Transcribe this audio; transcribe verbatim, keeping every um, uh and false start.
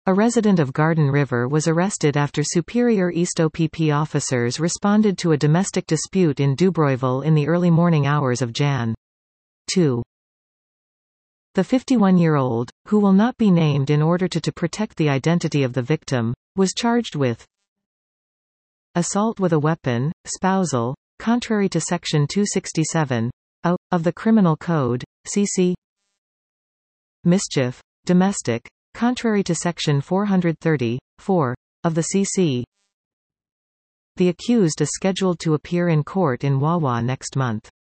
A resident of Garden River was arrested after Superior East O P P officers responded to a domestic dispute in Dubroyville in the early morning hours of January second. The fifty-one-year-old, who will not be named in order to, to protect the identity of the victim, was charged with assault with a weapon, spousal, contrary to Section two sixty-seven A of the Criminal Code, C C mischief, domestic, contrary to Section four thirty, four of the C C. The accused is scheduled to appear in court in Wawa next month.